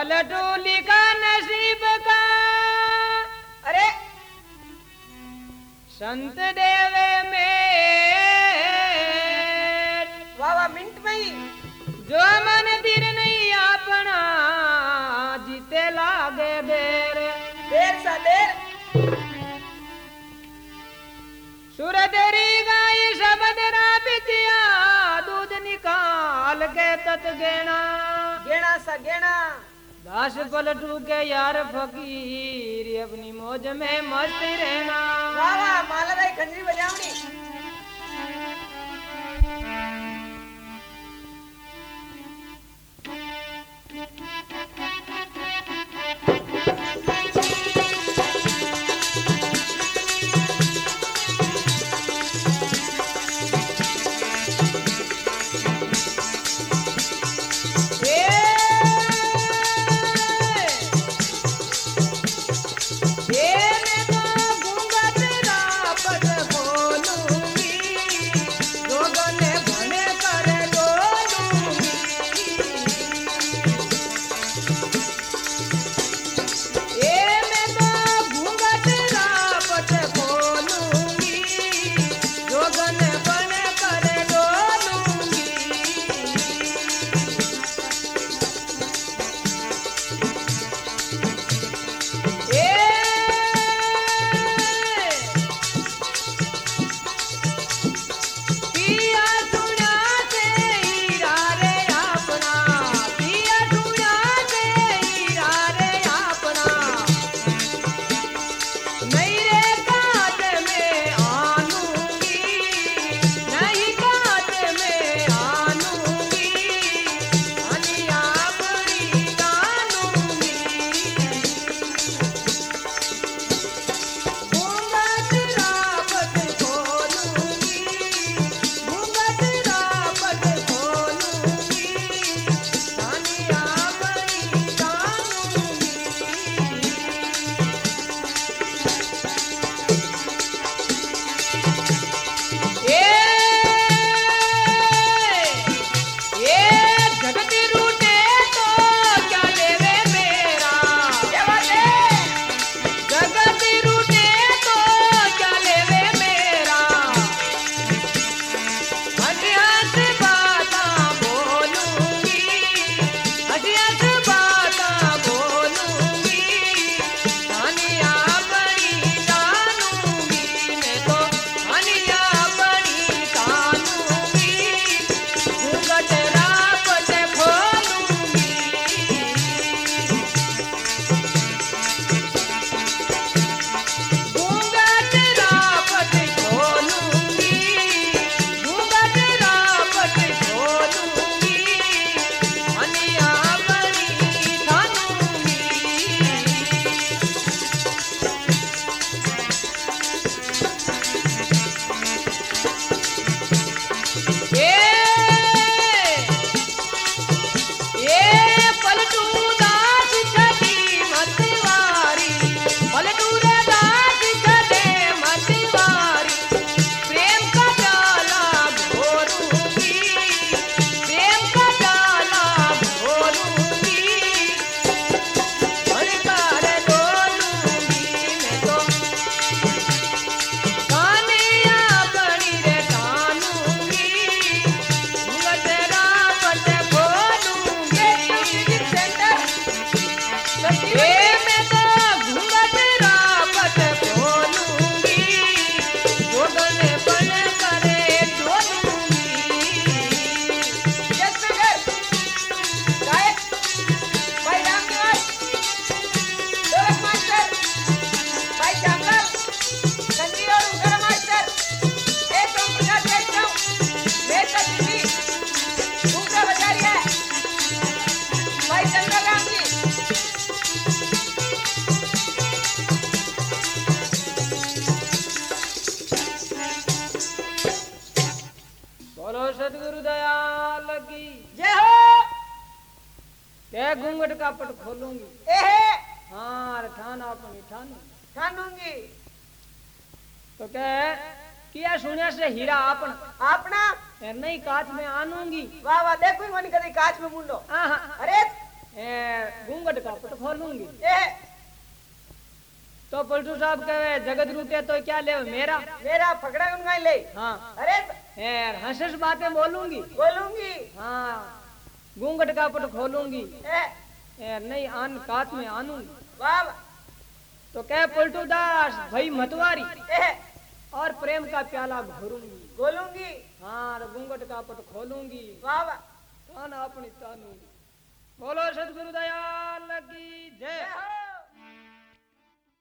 पलटू लिखा नसीब का अरे संत देवे में वाह वाह मिनट में ही जो मन तीर नहीं अपना जीते लागे देर देर सा देर सुर तेरी गाय शब्द रा पितिया दूध निकाल के तत गेना गेना सा गेना दास पलटू के यार फकीर अपनी मौज में मस्त रहना वाह वाह मालाराय खंजरी बजावनी सदगुरु दयाल की जय हो। क्या घूंघट का पट खोलूंगी एहे हाँ ठाना अपनी ठानू ठानूंगी तो क्या किया सुनिया से हीरा आपन अपना नहीं काच में आनूंगी वाह वाह देखो मन कदे काच में मुंडो आहा अरे घूंघट का पट खोलूंगी। ए तो पलटू साहब कहे जगत रूटे तो क्या ले मेरा। मेरा फकड़ा उनका ले। हाँ अरे हंस हंस बातें बोलूंगी। बोलूंगी। हाँ घूंघट का पट खोलूंगी। ए नहीं आन कात में आनूंगी। वाह तो कह पलटू दास भाई मतवारी ए और प्रेम का प्याला भरूंगी। बोलूंगी। हाँ घूंघट का पट खोलूंगी। वाह ताना अपनी तानूंगी। बोलो सतगुरु दयाल की जय। जय हो।